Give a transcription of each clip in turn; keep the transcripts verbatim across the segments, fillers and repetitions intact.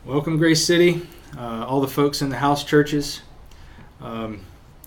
Welcome, Grace City, uh, all the folks in the house churches. Um,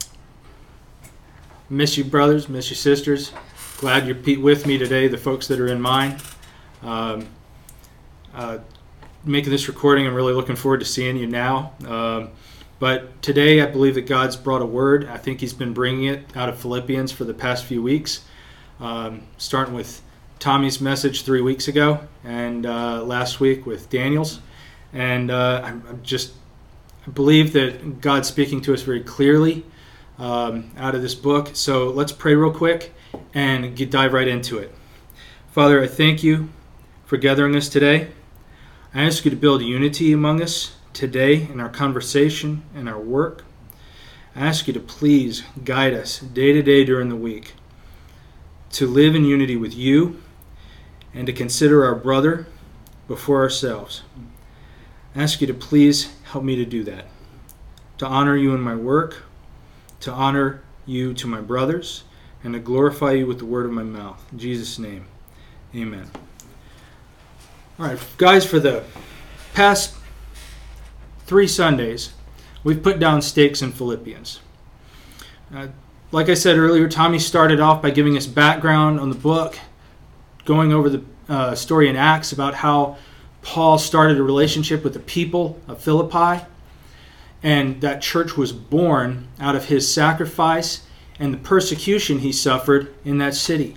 miss you, brothers, miss you, sisters. Glad you're with me today, the folks that are in mine. Um, uh, making this recording, I'm really looking forward to seeing you now. Um, but today, I believe that God's brought a word. I think He's been bringing it out of Philippians for the past few weeks, um, starting with Tommy's message three weeks ago, and uh, last week with Daniel's. And uh, I'm just I believe that God's speaking to us very clearly um, out of this book. So let's pray real quick and get, dive right into it. Father, I thank you for gathering us today. I ask you to build unity among us today in our conversation and our work. I ask you to please guide us day to day during the week to live in unity with you and to consider our brother before ourselves. I ask you to please help me to do that, to honor you in my work, to honor you to my brothers, and to glorify you with the word of my mouth. In Jesus' name, amen. All right, guys, for the past three Sundays, we've put down stakes in Philippians. Uh, like I said earlier, Tommy started off by giving us background on the book, going over the uh, story in Acts about how Paul started a relationship with the people of Philippi, and that church was born out of his sacrifice and the persecution he suffered in that city.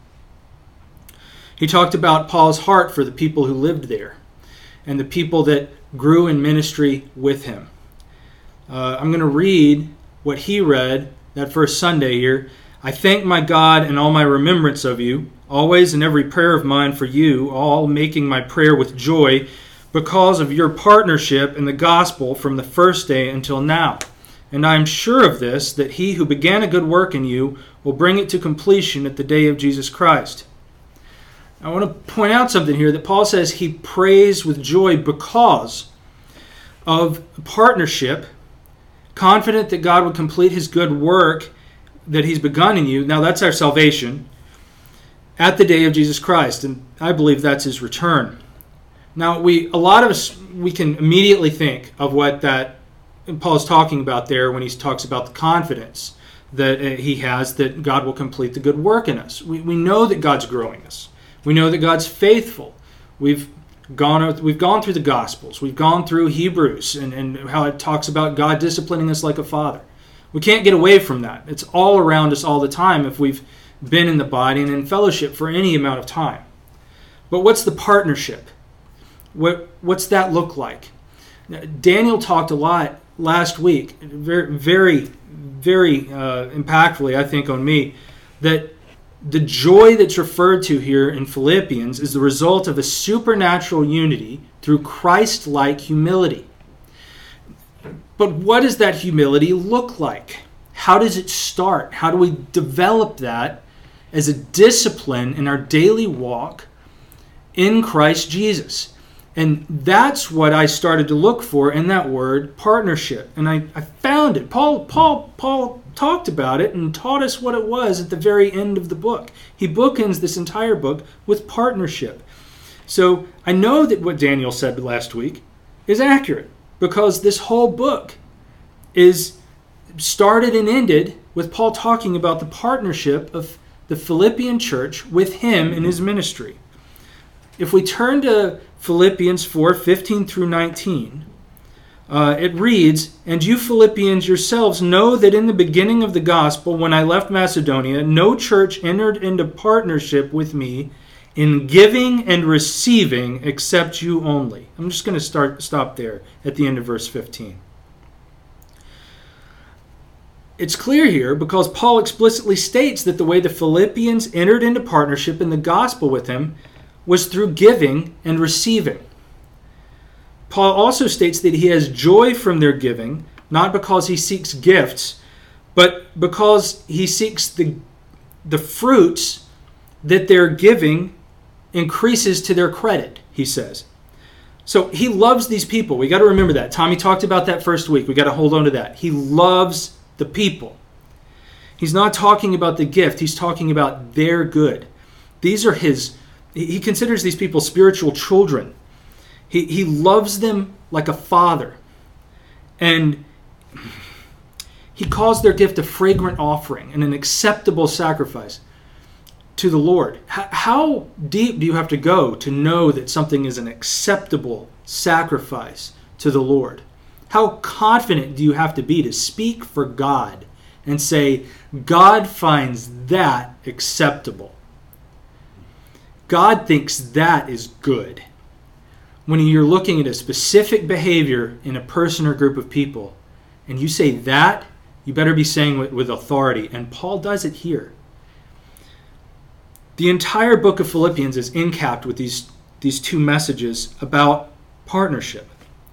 He talked about Paul's heart for the people who lived there and the people that grew in ministry with him. Uh, I'm going to read what he read that first Sunday here. I thank my God in all my remembrance of you, always in every prayer of mine for you, all making my prayer with joy because of your partnership in the gospel from the first day until now. And I am sure of this, that he who began a good work in you will bring it to completion at the day of Jesus Christ. I want to point out something here that Paul says he prays with joy because of partnership, confident that God would complete his good work that he's begun in you. Now that's our salvation at the day of Jesus Christ, and I believe that's his return. Now we a lot of us we can immediately think of what that Paul's talking about there when he talks about the confidence that he has that God will complete the good work in us. We we know that God's growing us. We know that God's faithful. We've gone we've gone through the Gospels. We've gone through Hebrews and, and how it talks about God disciplining us like a father. We can't get away from that. It's all around us all the time if we've been in the body and in fellowship for any amount of time. But what's the partnership? What What's that look like? Now, Daniel talked a lot last week, very, very, very uh, impactfully, I think, on me, that the joy that's referred to here in Philippians is the result of a supernatural unity through Christ-like humility. But what does that humility look like? How does it start? How do we develop that as a discipline in our daily walk in Christ Jesus? And that's what I started to look for in that word, partnership. And I, I found it. Paul, Paul, Paul talked about it and taught us what it was at the very end of the book. He bookends this entire book with partnership. So I know that what Daniel said last week is accurate, because this whole book is started and ended with Paul talking about the partnership of the Philippian church with him in his ministry. If we turn to Philippians four, fifteen through nineteen, uh, it reads, "And you Philippians yourselves know that in the beginning of the gospel, when I left Macedonia, no church entered into partnership with me in giving and receiving except you only." I'm just going to start stop there at the end of verse fifteen. It's clear here because Paul explicitly states that the way the Philippians entered into partnership in the gospel with him was through giving and receiving. Paul also states that he has joy from their giving, not because he seeks gifts, but because he seeks the, the fruits that their giving increases to their credit, he says. So he loves these people. We got to remember that. Tommy talked about that first week. We got to hold on to that. He loves the people. He's not talking about the gift. He's talking about their good. These are his, he considers these people spiritual children. He, he loves them like a father. And he calls their gift a fragrant offering and an acceptable sacrifice to the Lord. H- how deep do you have to go to know that something is an acceptable sacrifice to the Lord? How confident do you have to be to speak for God and say, God finds that acceptable? God thinks that is good. When you're looking at a specific behavior in a person or group of people, and you say that, you better be saying it with authority. And Paul does it here. The entire book of Philippians is encapped with these, these two messages about partnership.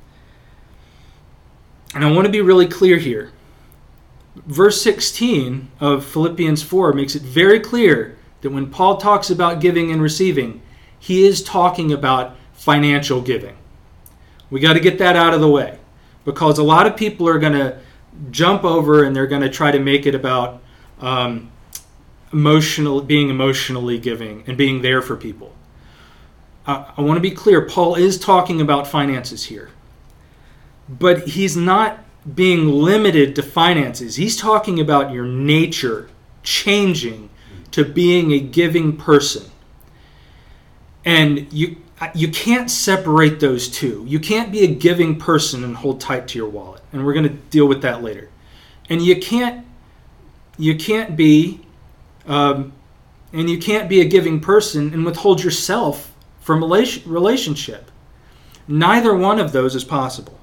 And I want to be really clear here. Verse sixteen of Philippians four makes it very clear that when Paul talks about giving and receiving, he is talking about financial giving. We got to get that out of the way, because a lot of people are going to jump over and they're going to try to make it about um, emotional, being emotionally giving and being there for people. I, I want to be clear. Paul is talking about finances here, but he's not being limited to finances. He's talking about your nature changing to being a giving person. And you you can't separate those two. You can't be a giving person and hold tight to your wallet. And we're going to deal with that later. And you can't you can't be um, and you can't be a giving person and withhold yourself from a relationship. Neither one of those is possible.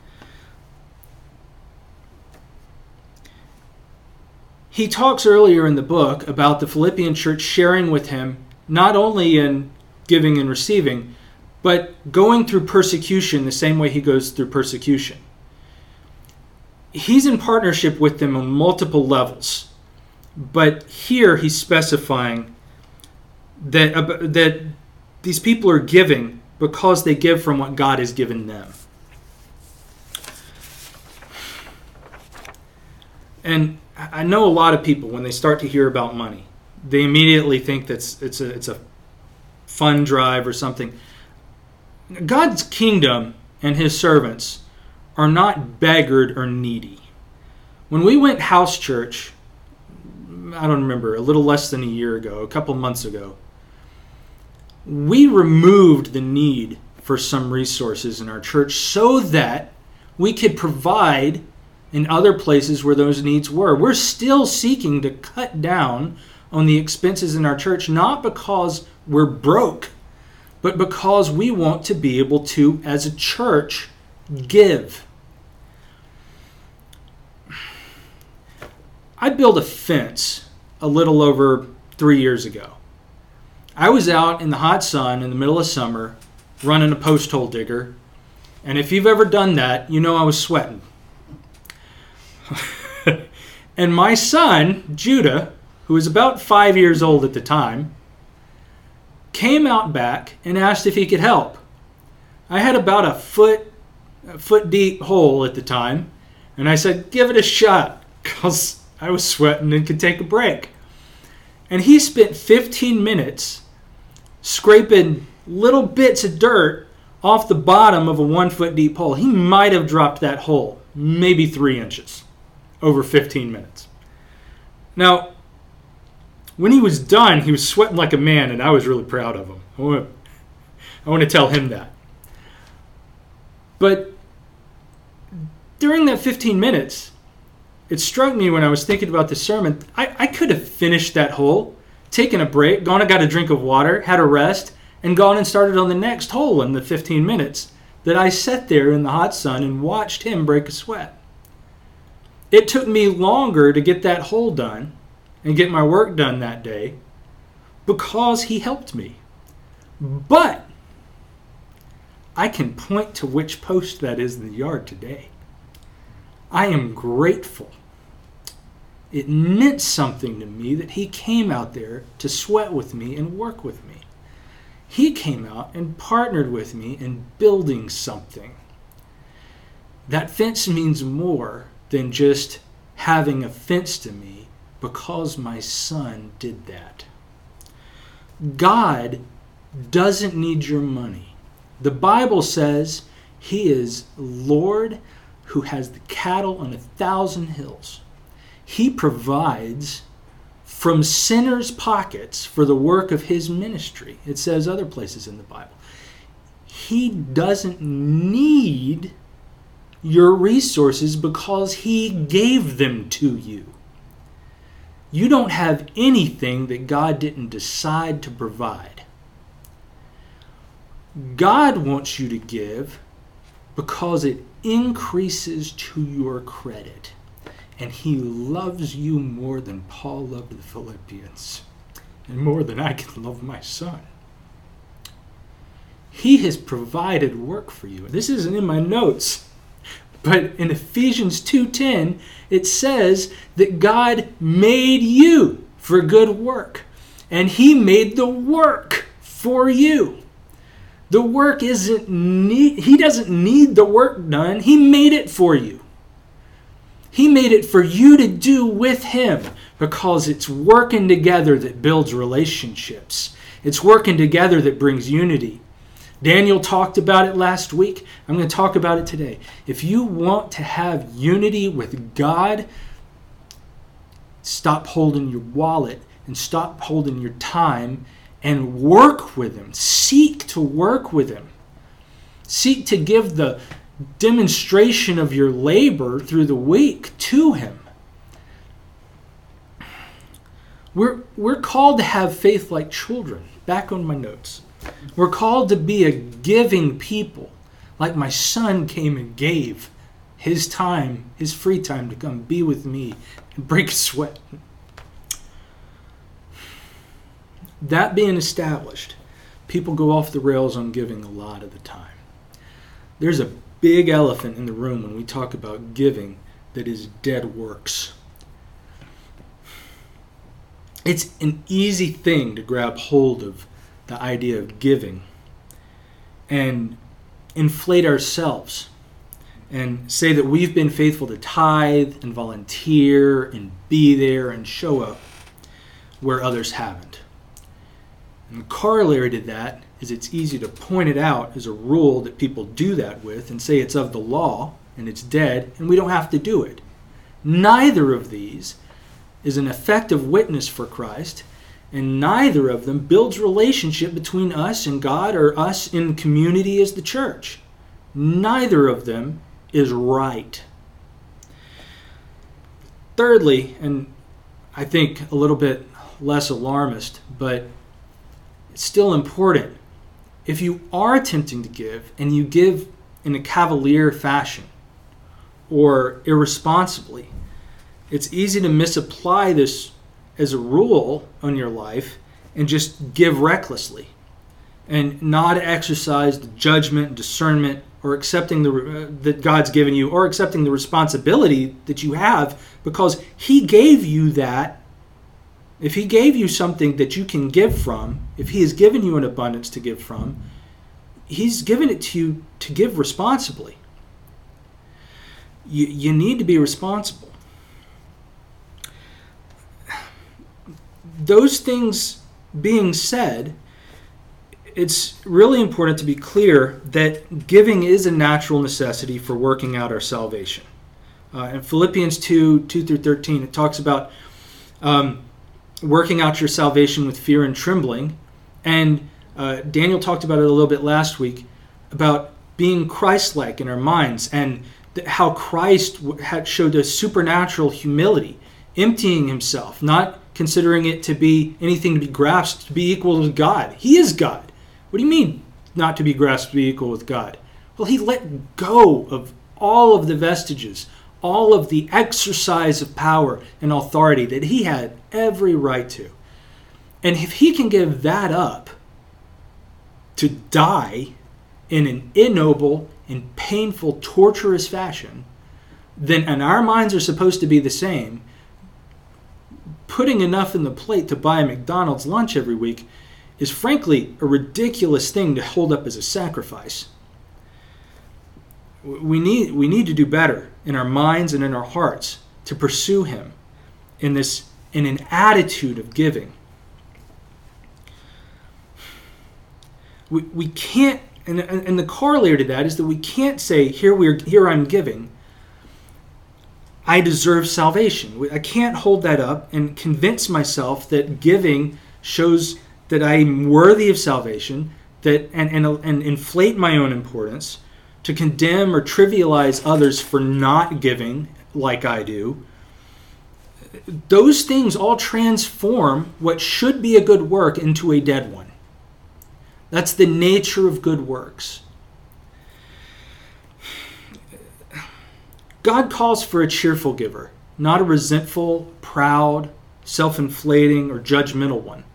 He talks earlier in the book about the Philippian church sharing with him, not only in giving and receiving, but going through persecution the same way he goes through persecution. He's in partnership with them on multiple levels, but here he's specifying that, uh, that these people are giving because they give from what God has given them. And I know a lot of people, when they start to hear about money, they immediately think that it's a, it's a fund drive or something. God's kingdom and his servants are not beggared or needy. When we went house church, I don't remember, a little less than a year ago, a couple months ago, we removed the need for some resources in our church so that we could provide in other places where those needs were. We're still seeking to cut down on the expenses in our church, not because we're broke, but because we want to be able to, as a church, give. I built a fence a little over three years ago. I was out in the hot sun in the middle of summer running a post hole digger, and if you've ever done that, you know I was sweating. And my son, Judah, who was about five years old at the time, came out back and asked if he could help. I had about a foot, a foot deep hole at the time, and I said, give it a shot, because I was sweating and could take a break. And he spent fifteen minutes scraping little bits of dirt off the bottom of a one foot deep hole. He might have dropped that hole maybe three inches over fifteen minutes. Now, when he was done, he was sweating like a man, and I was really proud of him. I want to, I want to tell him that. But during that fifteen minutes, it struck me when I was thinking about the sermon, I, I could have finished that hole, taken a break, gone and got a drink of water, had a rest, and gone and started on the next hole in the fifteen minutes that I sat there in the hot sun and watched him break a sweat. It took me longer to get that hole done and get my work done that day because he helped me. But I can point to which post that is in the yard today. I am grateful. It meant something to me that he came out there to sweat with me and work with me. He came out and partnered with me in building something. That fence means more than just having a fence to me because my son did that. God doesn't need your money. The Bible says He is Lord who has the cattle on a thousand hills. He provides from sinners' pockets for the work of his ministry. It says other places in the Bible. He doesn't need your resources because he gave them to you. You don't have anything that God didn't decide to provide. God wants you to give because it increases to your credit. And he loves you more than Paul loved the Philippians, and more than I can love my son. He has provided work for you. This isn't in my notes, but in Ephesians two ten, it says that God made you for good work, and he made the work for you. The work isn't need, he doesn't need the work done. He made it for you. He made it for you to do with him because it's working together that builds relationships. It's working together that brings unity. Daniel talked about it last week. I'm going to talk about it today. If you want to have unity with God, stop holding your wallet and stop holding your time and work with him. Seek to work with him. Seek to give the demonstration of your labor through the week to him. We're, we're called to have faith like children. Back on my notes. We're called to be a giving people, like my son came and gave his time, his free time to come be with me and break a sweat. That being established, people go off the rails on giving a lot of the time. There's a big elephant in the room when we talk about giving that is dead works. It's an easy thing to grab hold of the idea of giving and inflate ourselves and say that we've been faithful to tithe and volunteer and be there and show up where others haven't. And the corollary to that is it's easy to point it out as a rule that people do that with and say it's of the law and it's dead and we don't have to do it. Neither of these is an effective witness for Christ, and neither of them builds relationship between us and God or us in community as the church. Neither of them is right. Thirdly, and I think a little bit less alarmist, but it's still important. If you are attempting to give and you give in a cavalier fashion or irresponsibly, it's easy to misapply this as a rule on your life and just give recklessly and not exercise the judgment, discernment, or accepting the uh, that God's given you, or accepting the responsibility that you have because he gave you that. If he gave you something that you can give from, if he has given you an abundance to give from, he's given it to you to give responsibly. You, you need to be responsible. Those things being said, it's really important to be clear that giving is a natural necessity for working out our salvation. Uh, in Philippians two, two through thirteen, it talks about um, working out your salvation with fear and trembling. And uh, Daniel talked about it a little bit last week, about being Christ-like in our minds and th- how Christ had showed a supernatural humility, emptying himself, not considering it to be anything to be grasped, to be equal with God. He is God. What do you mean not to be grasped, to be equal with God? Well, he let go of all of the vestiges, all of the exercise of power and authority that he had every right to. And if he can give that up to die in an ignoble and painful, torturous fashion, then, and our minds are supposed to be the same, putting enough in the plate to buy a McDonald's lunch every week is frankly a ridiculous thing to hold up as a sacrifice. We need, we need to do better in our minds and in our hearts to pursue him in this in an attitude of giving. We, we can't And, and, and the corollary to that is that we can't say, here, we're, here I'm giving, I deserve salvation. I can't hold that up and convince myself that giving shows that I'm worthy of salvation, that and, and, and inflate my own importance, to condemn or trivialize others for not giving like I do. Those things all transform what should be a good work into a dead one. That's the nature of good works. God calls for a cheerful giver, not a resentful, proud, self-inflating, or judgmental one.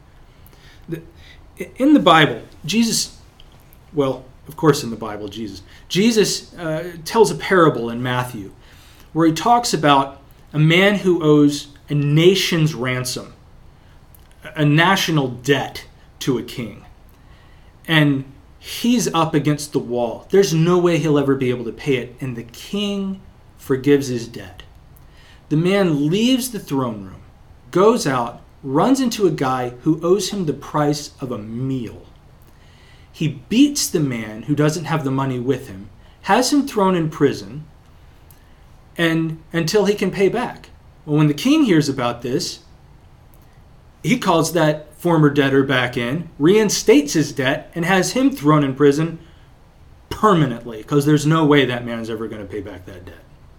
In the Bible, Jesus, well, of course in the Bible, Jesus, Jesus uh, tells a parable in Matthew where he talks about a man who owes a nation's ransom, a national debt to a king. And he's up against the wall. There's no way he'll ever be able to pay it. And the king forgives his debt. The man leaves the throne room, goes out, runs into a guy who owes him the price of a meal. He beats the man who doesn't have the money with him, has him thrown in prison, and until he can pay back. Well, when the king hears about this, he calls that former debtor back in, reinstates his debt, and has him thrown in prison permanently, because there's no way that man's ever going to pay back that debt.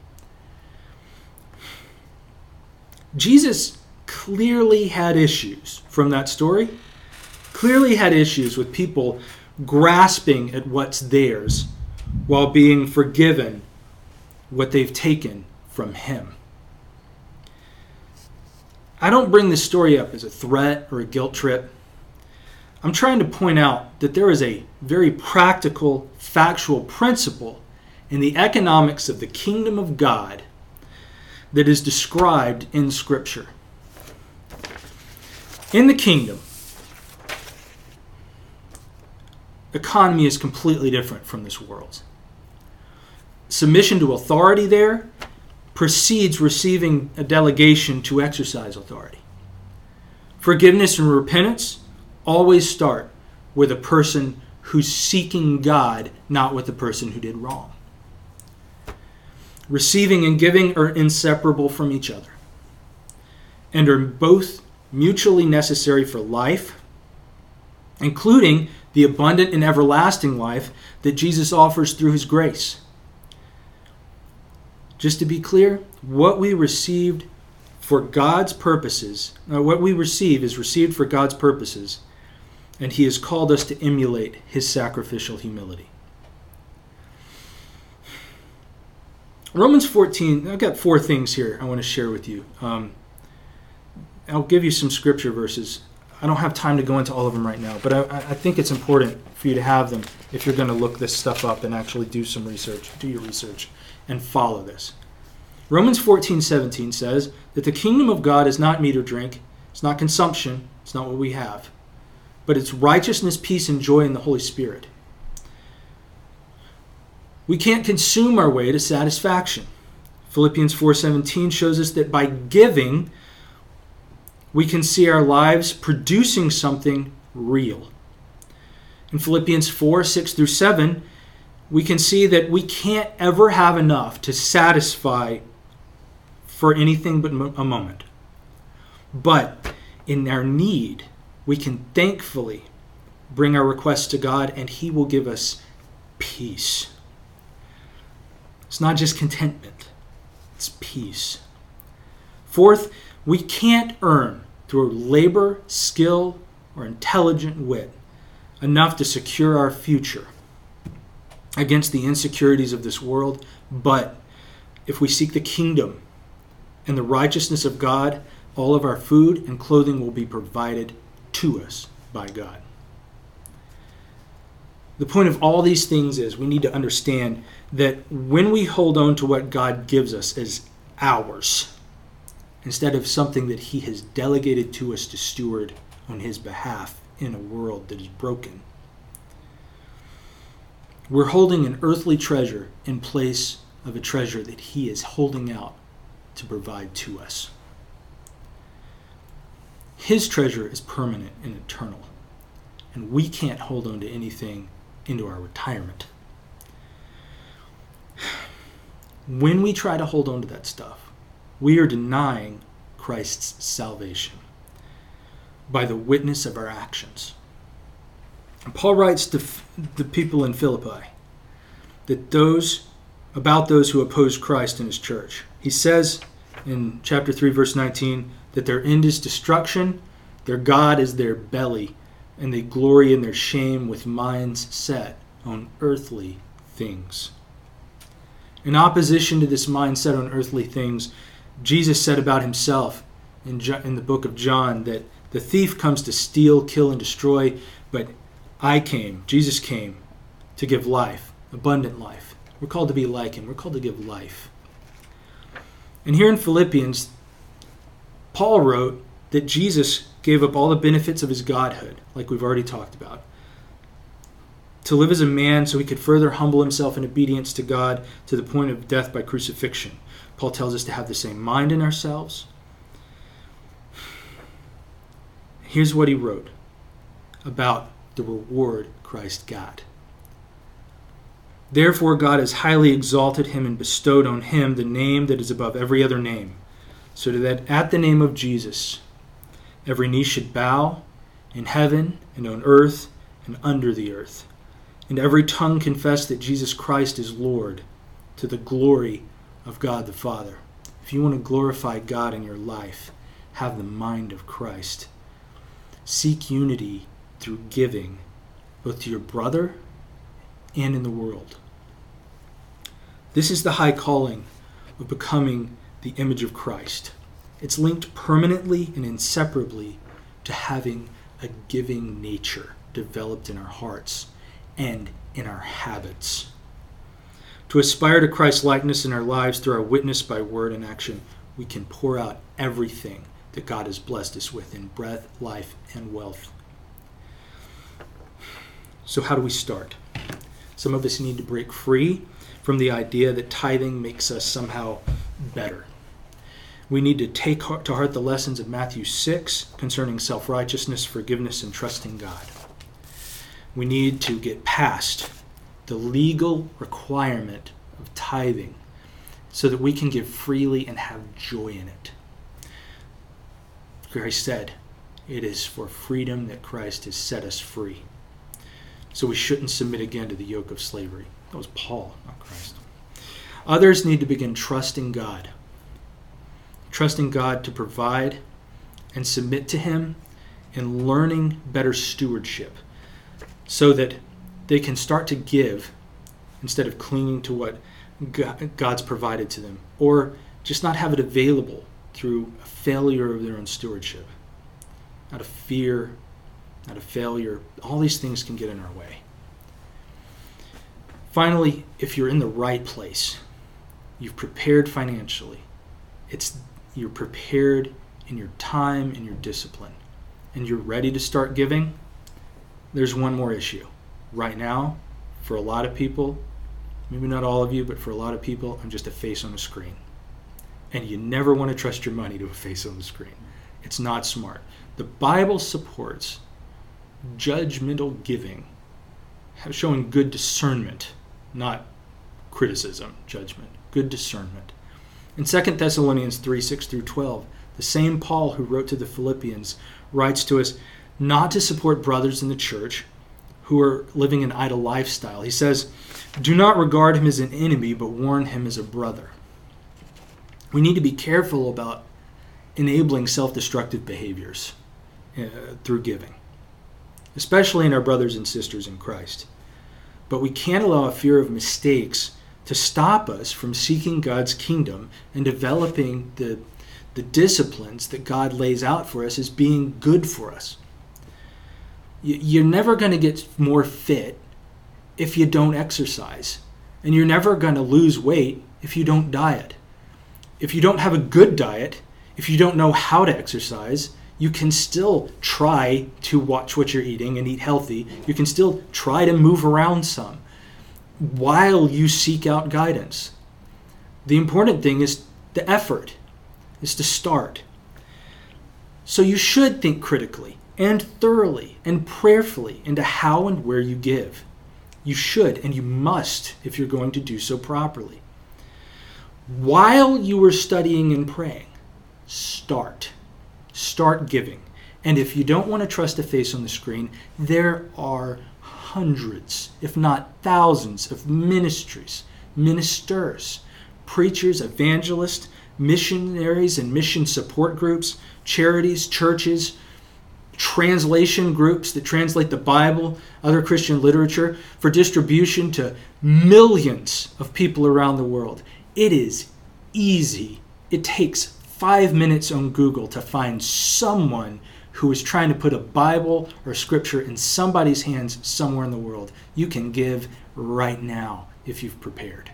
Jesus clearly had issues from that story, clearly had issues with people grasping at what's theirs while being forgiven what they've taken from him. I don't bring this story up as a threat or a guilt trip. I'm trying to point out that there is a very practical, factual principle in the economics of the kingdom of God that is described in Scripture. In the kingdom, economy is completely different from this world's. Submission to authority there precedes receiving a delegation to exercise authority. Forgiveness and repentance always start with a person who's seeking God, not with the person who did wrong. Receiving and giving are inseparable from each other and are both mutually necessary for life, including the abundant and everlasting life that Jesus offers through his grace. Just to be clear, what we received for God's purposes, uh, what we receive is received for God's purposes, and he has called us to emulate his sacrificial humility. Romans fourteen, I've got four things here I want to share with you. Um, I'll give you some scripture verses. I don't have time to go into all of them right now, but I, I think it's important for you to have them if you're going to look this stuff up and actually do some research, do your research, and follow this. Romans fourteen seventeen says that the kingdom of God is not meat or drink. It's not consumption. It's not what we have. But it's righteousness, peace, and joy in the Holy Spirit. We can't consume our way to satisfaction. Philippians four seventeen shows us that by giving, we can see our lives producing something real. In Philippians four six through seven, we can see that we can't ever have enough to satisfy for anything but a moment. But in our need, we can thankfully bring our requests to God, and he will give us peace. It's not just contentment, it's peace. Fourth, we can't earn through labor, skill, or intelligent wit enough to secure our future against the insecurities of this world. But if we seek the kingdom and the righteousness of God, all of our food and clothing will be provided to us by God. The point of all these things is we need to understand that when we hold on to what God gives us as ours, instead of something that he has delegated to us to steward on his behalf in a world that is broken, we're holding an earthly treasure in place of a treasure that he is holding out to provide to us. His treasure is permanent and eternal, and we can't hold on to anything into our retirement. When we try to hold on to that stuff, we are denying Christ's salvation by the witness of our actions. And Paul writes to the people in Philippi that those about those who oppose Christ and his church. He says in chapter three, verse nineteen, that their end is destruction, their God is their belly, and they glory in their shame with minds set on earthly things. In opposition to this mindset on earthly things, Jesus said about himself in, Jo- in the book of John that the thief comes to steal, kill, and destroy, but I came, Jesus came, to give life, abundant life. We're called to be like him. We're called to give life. And here in Philippians, Paul wrote that Jesus gave up all the benefits of his godhood, like we've already talked about, to live as a man so he could further humble himself in obedience to God to the point of death by crucifixion. Paul tells us to have the same mind in ourselves. Here's what he wrote about the reward Christ got. Therefore God has highly exalted him and bestowed on him the name that is above every other name, so that at the name of Jesus every knee should bow in heaven and on earth and under the earth, and every tongue confess that Jesus Christ is Lord, to the glory of God the Father. If you want to glorify God in your life, have the mind of Christ. Seek unity through giving, both to your brother and in the world. This is the high calling of becoming the image of Christ. It's linked permanently and inseparably to having a giving nature developed in our hearts and in our habits. To aspire to Christ's likeness in our lives through our witness by word and action, we can pour out everything that God has blessed us with in breath, life, and wealth. So how do we start? Some of us need to break free from the idea that tithing makes us somehow better. We need to take to heart the lessons of Matthew six concerning self-righteousness, forgiveness, and trusting God. We need to get past the legal requirement of tithing so that we can give freely and have joy in it. Christ said, it is for freedom that Christ has set us free. So we shouldn't submit again to the yoke of slavery. That was Paul, not Christ. Others need to begin trusting God. Trusting God to provide and submit to him and learning better stewardship so that they can start to give instead of clinging to what God's provided to them, or just not have it available through a failure of their own stewardship. Out of fear, out of failure, all these things can get in our way. Finally, if you're in the right place, you've prepared financially, it's you're prepared in your time and your discipline, and you're ready to start giving, there's one more issue. Right now, for a lot of people, maybe not all of you, but for a lot of people, I'm just a face on a screen. And you never want to trust your money to a face on the screen. It's not smart. The Bible supports judgmental giving, showing good discernment, not criticism, judgment, good discernment. In Second Thessalonians three, six through twelve, the same Paul who wrote to the Philippians writes to us not to support brothers in the church who are living an idle lifestyle. He says, do not regard him as an enemy, but warn him as a brother. We need to be careful about enabling self-destructive behaviors uh, through giving, especially in our brothers and sisters in Christ. But we can't allow a fear of mistakes to stop us from seeking God's kingdom and developing the, the disciplines that God lays out for us as being good for us. You're never going to get more fit if you don't exercise. And you're never going to lose weight if you don't diet. If you don't have a good diet, if you don't know how to exercise, you can still try to watch what you're eating and eat healthy. You can still try to move around some while you seek out guidance. The important thing is the effort, is to start. So you should think critically and thoroughly and prayerfully into how and where you give. You should, and you must if you're going to do so properly. While you are studying and praying, start. Start giving. And if you don't want to trust a face on the screen, there are hundreds, if not thousands, of ministries, ministers, preachers, evangelists, missionaries and mission support groups, charities, churches, translation groups that translate the Bible, other Christian literature, for distribution to millions of people around the world. It is easy. It takes five minutes on Google to find someone who is trying to put a Bible or scripture in somebody's hands somewhere in the world. You can give right now if you've prepared.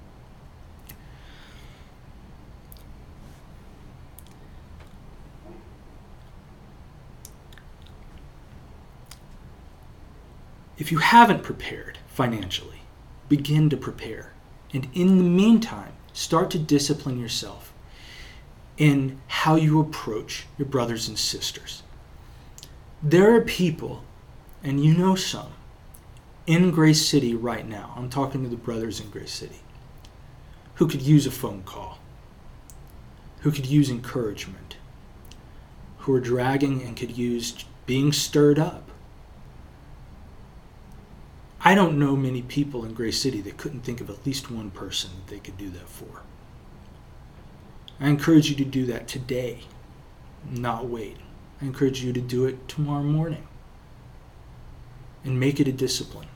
If you haven't prepared financially, begin to prepare. And in the meantime, start to discipline yourself in how you approach your brothers and sisters. There are people, and you know some, in Grace City right now, I'm talking to the brothers in Grace City, who could use a phone call, who could use encouragement, who are dragging and could use being stirred up. I don't know many people in Grace City that couldn't think of at least one person that they could do that for. I encourage you to do that today, not wait. I encourage you to do it tomorrow morning and make it a discipline.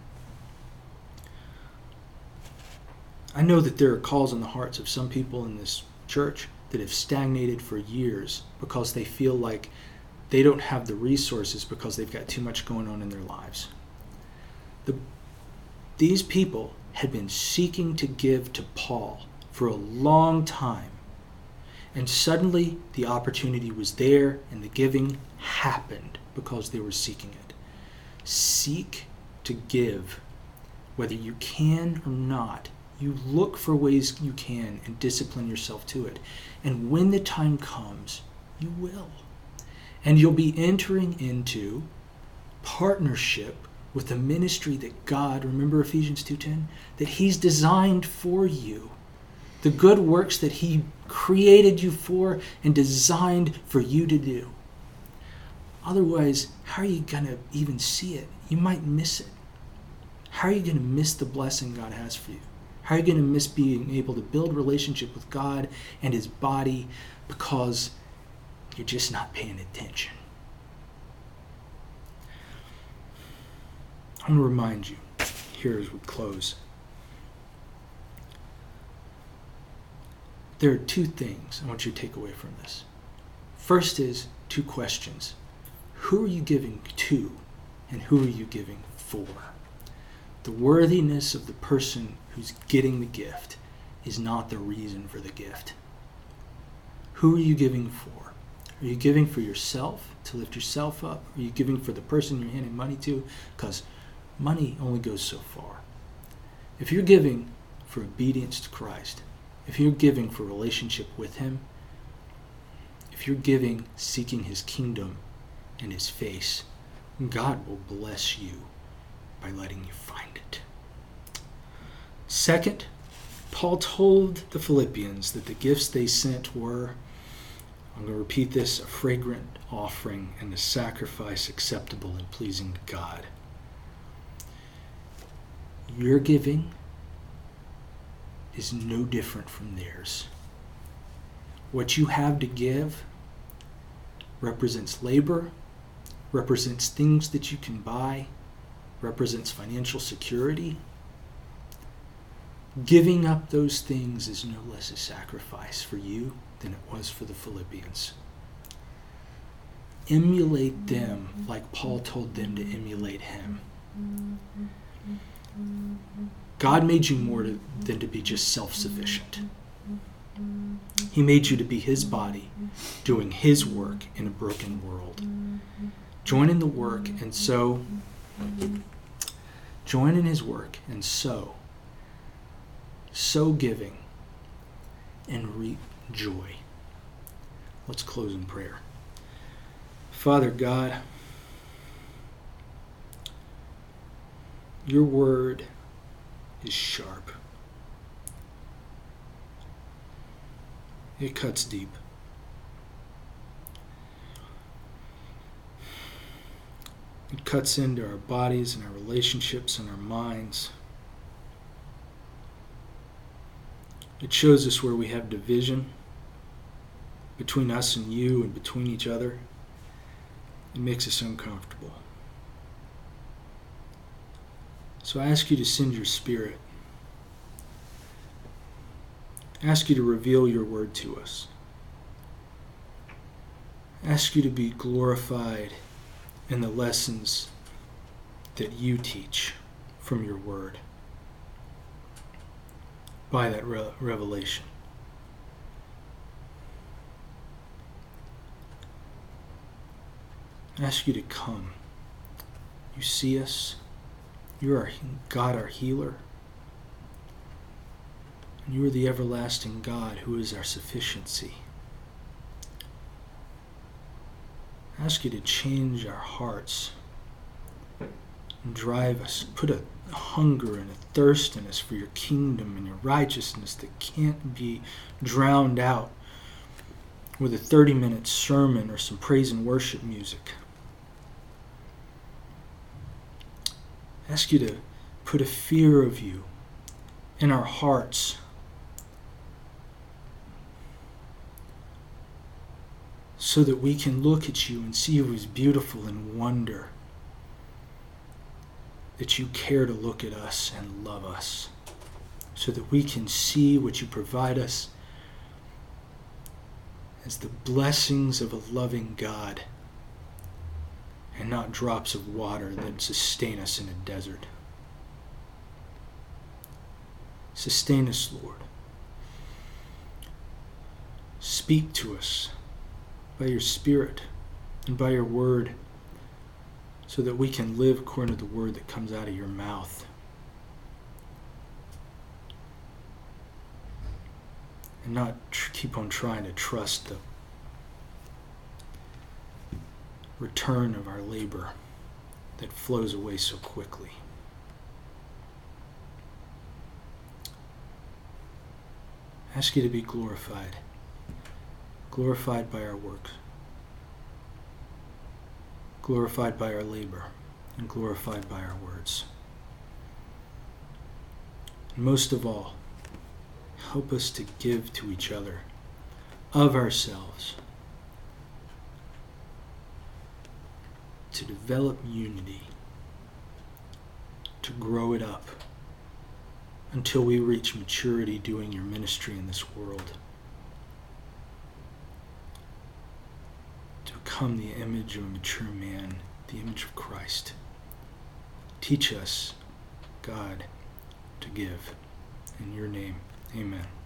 I know that there are calls in the hearts of some people in this church that have stagnated for years because they feel like they don't have the resources because they've got too much going on in their lives. The, these people had been seeking to give to Paul for a long time. And suddenly the opportunity was there and the giving happened because they were seeking it. Seek to give, whether you can or not. You look for ways you can and discipline yourself to it. And when the time comes, you will. And you'll be entering into partnership with the ministry that God, remember Ephesians two ten, that He's designed for you. The good works that He created you for and designed for you to do. Otherwise, how are you going to even see it? You might miss it. How are you going to miss the blessing God has for you? How are you going to miss being able to build relationship with God and His body because you're just not paying attention? I'm going to remind you here as we close. There are two things I want you to take away from this. First is two questions. Who are you giving to, and who are you giving for? The worthiness of the person who's getting the gift is not the reason for the gift. Who are you giving for? Are you giving for yourself, to lift yourself up? Are you giving for the person you're handing money to? Because money only goes so far. If you're giving for obedience to Christ, if you're giving for relationship with Him, if you're giving seeking His kingdom and His face, God will bless you by letting you find it. Second, Paul told the Philippians that the gifts they sent were, I'm going to repeat this, a fragrant offering and a sacrifice acceptable and pleasing to God. Your giving is no different from theirs. What you have to give represents labor, represents things that you can buy, represents financial security. Giving up those things is no less a sacrifice for you than it was for the Philippians. Emulate them like Paul told them to emulate him. God made you more to, than to be just self-sufficient. He made you to be His body, doing His work in a broken world. Join in the work and sow. Join in His work and sow. Sow giving and reap joy. Let's close in prayer. Father God, Your word is sharp. It cuts deep. It cuts into our bodies and our relationships and our minds. It shows us where we have division between us and you and between each other. It makes us uncomfortable. So I ask you to send your Spirit. I ask you to reveal your word to us. I ask you to be glorified in the lessons that you teach from your word by that re- revelation. I ask you to come. You see us. You are God, our healer. And you are the everlasting God who is our sufficiency. I ask you to change our hearts and drive us, put a hunger and a thirst in us for your kingdom and your righteousness that can't be drowned out with a thirty-minute sermon or some praise and worship music. I ask you to put a fear of you in our hearts so that we can look at you and see you as beautiful and wonder that you care to look at us and love us, so that we can see what you provide us as the blessings of a loving God and not drops of water that sustain us in a desert. Sustain us, Lord. Speak to us by your Spirit and by your word so that we can live according to the word that comes out of your mouth. And not tr- keep on trying to trust the return of our labor that flows away so quickly. I ask you to be glorified. Glorified by our works. Glorified by our labor. And glorified by our words. And most of all, help us to give to each other of ourselves, to develop unity, to grow it up until we reach maturity doing your ministry in this world, to become the image of a mature man, the image of Christ. Teach us, God, to give. In your name, amen.